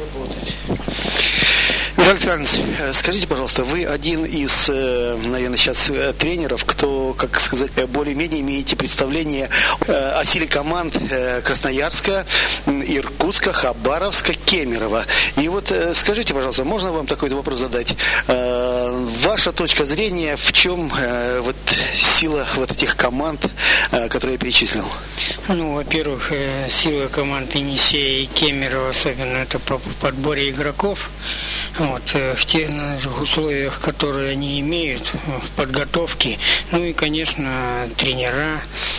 работать. Виталий Александрович, скажите, пожалуйста, вы один из, наверное, сейчас тренеров, кто, как сказать, более-менее имеете представление о силе команд Красноярска, Иркутска, Хабаровска, Кемерово. И вот скажите, пожалуйста, можно вам такой вопрос задать? Ваша точка зрения, в чем вот сила вот этих команд, которые я перечислил? Ну, во-первых, сила команд Енисея и Кемерово, особенно это по подборе игроков. Вот, в тех условиях, которые они имеют в подготовке. Ну и, конечно, тренера,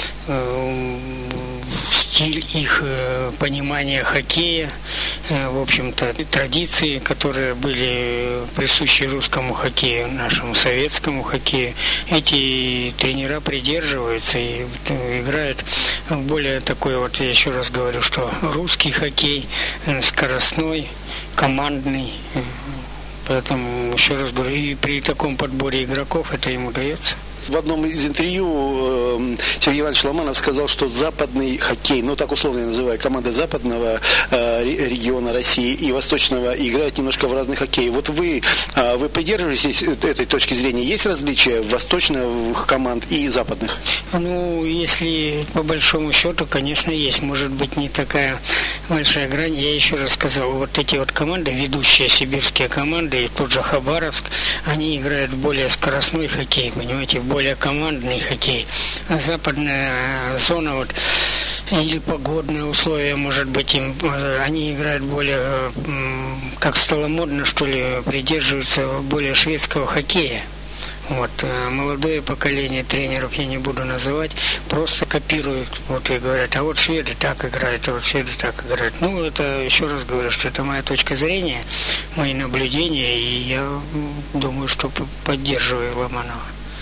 стиль их понимания хоккея, в общем-то, традиции, которые были присущи русскому хоккею, нашему советскому хоккею. Эти тренера придерживаются и играют более такой, вот я еще раз говорю, что русский хоккей, скоростной, командный. Поэтому, еще раз говорю, и при таком подборе игроков это ему дается. В одном из интервью Сергей Иванович Ломанов сказал, что западный хоккей, ну так условно я называю, команды западного региона России и восточного играют немножко в разный хоккей. Вот вы придерживаетесь этой точки зрения? Есть различия восточных команд и западных? Ну, если по большому счету, конечно, есть. Может быть, не такая большая грань. Я еще раз сказал, вот эти вот команды, ведущие сибирские команды, и тот же Хабаровск, они играют в более скоростной хоккей, понимаете, более командный хоккей. А западная зона, вот, или погодные условия, может быть, они играют более, как стало модно, что ли, придерживаются более шведского хоккея. Вот, молодое поколение тренеров, я не буду называть, просто копируют, вот и говорят, а вот шведы так играют, а вот шведы так играют. Ну, это, еще раз говорю, что это моя точка зрения, мои наблюдения, и я думаю, что поддерживаю Ломанова.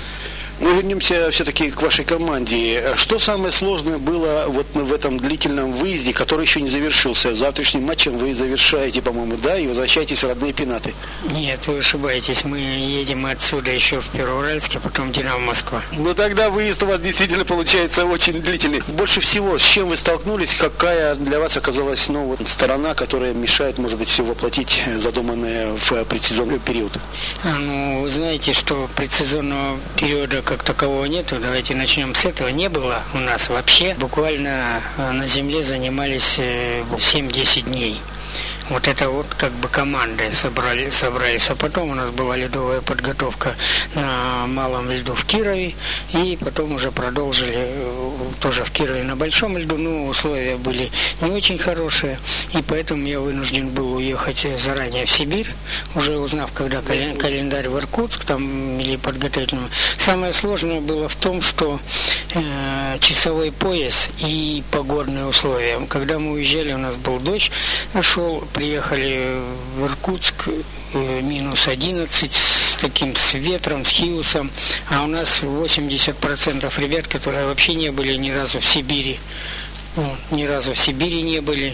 Мы вернемся все-таки к вашей команде. Что самое сложное было вот в этом длительном выезде, который еще не завершился? Завтрашним матчем вы завершаете, по-моему, да, и возвращаетесь в родные пенаты? Нет, вы ошибаетесь. Мы едем отсюда еще в Первоуральск, а потом Динамо Москва. Ну тогда выезд у вас действительно получается очень длительный. Больше всего, с чем вы столкнулись? Какая для вас оказалась сторона, которая мешает, может быть, все воплотить задуманное в предсезонный период? Ну, вы знаете, что предсезонного периода как такового нету. Давайте начнем с этого. Не было у нас вообще. Буквально на земле занимались 7-10 дней. Вот это вот как бы командой собрались. А потом у нас была ледовая подготовка на малом льду в Кирове. И потом уже продолжили тоже в Кирове на большом льду. Но условия были не очень хорошие. И поэтому я вынужден был уехать заранее в Сибирь. Уже узнав, когда календарь в Иркутск там или подготовительный. Самое сложное было в том, что часовой пояс и погодные условия. Когда мы уезжали, у нас был дождь, приехали в Иркутск, минус 11, с ветром, с хиусом, а у нас 80% ребят, которые вообще не были ни разу в Сибири. Ни разу в Сибири не были.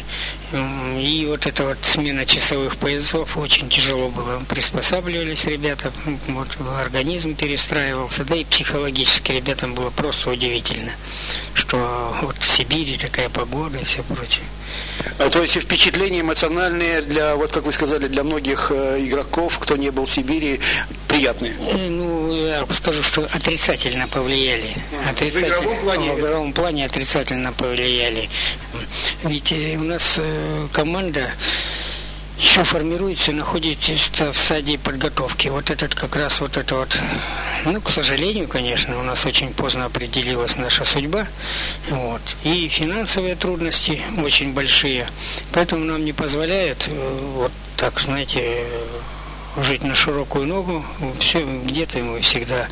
И вот эта вот смена часовых поясов очень тяжело было. Приспосабливались ребята, вот организм перестраивался, да и психологически ребятам было просто удивительно, что вот в Сибири такая погода и все прочее. То есть впечатления эмоциональные для, вот как вы сказали, для многих игроков, кто не был в Сибири, приятные? Ну, я скажу, что отрицательно повлияли. В игровом плане отрицательно повлияли. Ведь у нас команда еще формируется, находится в стадии подготовки. Вот этот как раз вот это вот, ну, к сожалению, конечно, у нас очень поздно определилась наша судьба. Вот. И финансовые трудности очень большие. Поэтому нам не позволяют вот так, знаете, жить на широкую ногу. Все, где-то мы всегда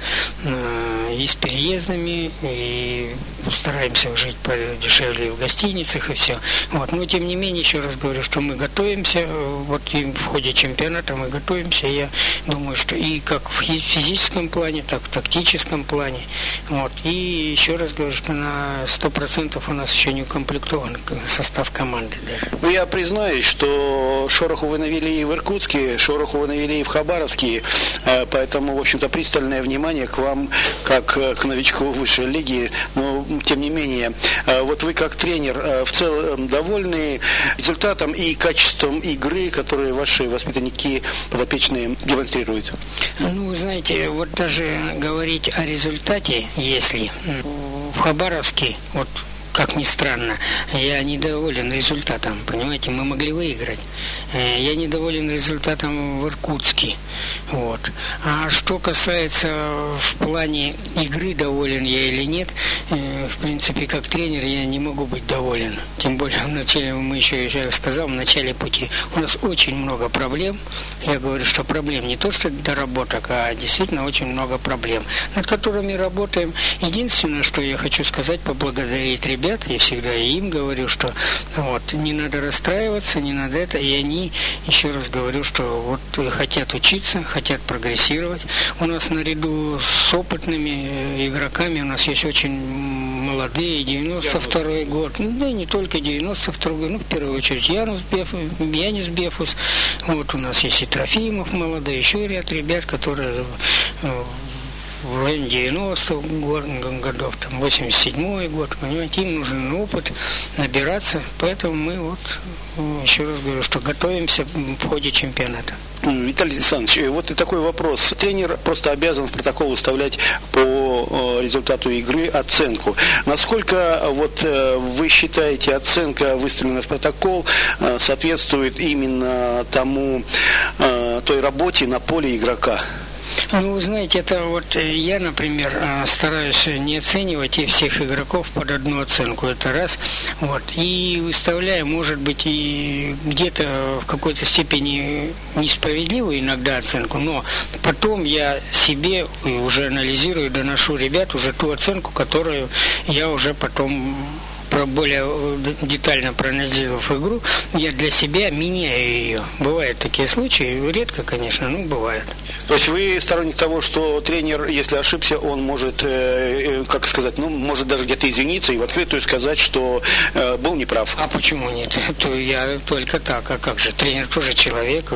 и с переездами, и стараемся жить подешевле в гостиницах и все. Вот. Но тем не менее, еще раз говорю, что мы готовимся, вот и в ходе чемпионата мы готовимся. Я думаю, что и как в физическом плане, так и в тактическом плане. Вот. И еще раз говорю, что на 100% у нас еще не укомплектован состав команды даже. Ну, я признаюсь, что шороху вы навели и в Иркутске, шороху вы навели числе и в Хабаровске, поэтому, в общем-то, пристальное внимание к вам, как к новичку высшей лиги, но, тем не менее, вот вы как тренер в целом довольны результатом и качеством игры, которые ваши воспитанники подопечные демонстрируют? Ну, вы знаете, вот даже говорить о результате, если в Хабаровске, вот как ни странно, я недоволен результатом, понимаете, мы могли выиграть. Я недоволен результатом в Иркутске. Вот. А что касается в плане игры, доволен я или нет, в принципе, как тренер я не могу быть доволен. Тем более в начале, мы еще, я сказал, в начале пути у нас очень много проблем. Я говорю, что проблем не то, что доработок, а действительно очень много проблем, над которыми работаем. Единственное, что я хочу сказать, поблагодарить ребят, я всегда им говорю, что вот, не надо расстраиваться, не надо это, и они, еще раз говорю, что вот хотят учиться, хотят прогрессировать. У нас наряду с опытными игроками, у нас есть очень молодые, 92-й год, да и не только 92-й год, в первую очередь Янис Бефус, вот у нас есть и Трофимов молодой, еще ряд ребят, которые в районе 90-х годов, там 87-й год, понимаете, им нужен опыт набираться, поэтому мы вот, еще раз говорю, что готовимся в ходе чемпионата. Виталий Александрович, вот и такой вопрос. Тренер просто обязан в протокол выставлять по результату игры оценку. Насколько вот вы считаете, оценка, выставленная в протокол, соответствует именно той работе на поле игрока? Ну, вы знаете, это вот я, например, стараюсь не оценивать и всех игроков под одну оценку, это раз, вот, и выставляю, может быть, и где-то в какой-то степени несправедливую иногда оценку, но потом я себе уже анализирую, доношу ребят уже ту оценку, которую я уже потом, более детально проанализировав игру, я для себя меняю ее. Бывают такие случаи, редко, конечно, но бывают. То есть вы сторонник того, что тренер, если ошибся, он может, как сказать, может даже где-то извиниться и в открытую сказать, что был неправ. А почему нет? То я только так. А как же? Тренер тоже человек,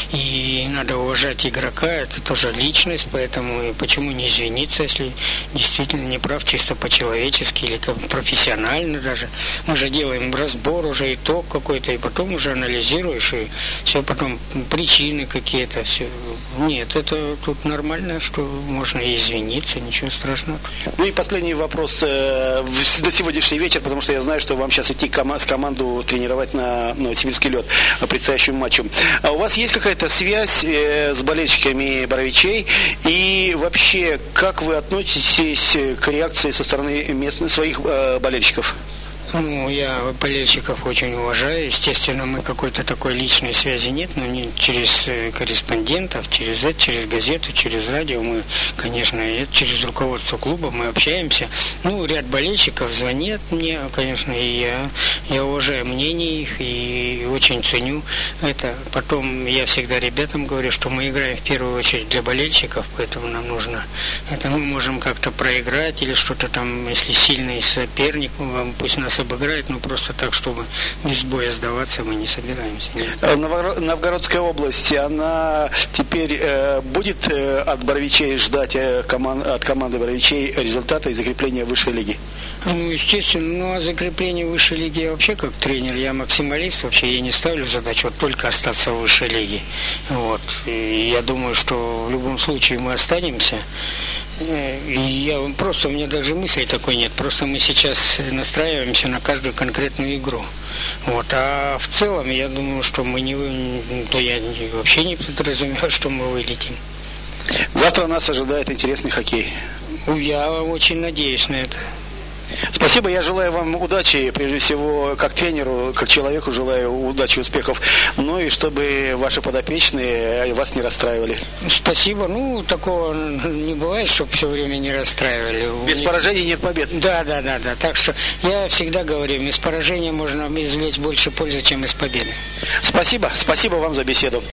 и надо уважать игрока, это тоже личность, поэтому почему не извиниться, если действительно неправ, чисто по-человечески или профессионально даже. Мы же делаем разбор, уже итог какой-то, и потом уже анализируешь, и все потом причины какие-то, все. Нет, это тут нормально, что можно и извиниться, ничего страшного. Ну и последний вопрос на сегодняшний вечер, потому что я знаю, что вам сейчас идти с команду тренировать на Новосибирский лед по предстоящему матчу. А у вас есть какая-то связь с болельщиками Боровичей? И вообще, как вы относитесь к реакции со стороны своих болельщиков? Ну, я болельщиков очень уважаю. Естественно, мы какой-то такой личной связи нет, но не через корреспондентов, через газету, через радио мы, конечно, через руководство клуба мы общаемся. Ну, ряд болельщиков звонят мне, конечно, и я уважаю мнение их и очень ценю это. Потом я всегда ребятам говорю, что мы играем в первую очередь для болельщиков, поэтому нам нужно это. Мы можем как-то проиграть или что-то там, если сильный соперник, пусть нас обыграет, но просто так, чтобы без боя сдаваться, мы не собираемся. Новгородская область, она теперь будет от Боровичей ждать от команды Боровичей результата и закрепления высшей лиги? Ну, естественно, ну, а закрепление высшей лиги я вообще как тренер, я максималист, вообще я не ставлю задачу только остаться в высшей лиге. Вот. И я думаю, что в любом случае мы останемся. И у меня даже мысли такой нет. Просто мы сейчас настраиваемся на каждую конкретную игру. Вот. А в целом, я думаю, что я вообще не подразумеваю, что мы вылетим. Завтра нас ожидает интересный хоккей. Я очень надеюсь на это. Спасибо, я желаю вам удачи, прежде всего, как тренеру, как человеку желаю удачи, успехов, ну и чтобы ваши подопечные вас не расстраивали. Спасибо, такого не бывает, чтобы все время не расстраивали. Без поражений нет побед. Да, так что я всегда говорю, из поражения можно извлечь больше пользы, чем из победы. Спасибо вам за беседу.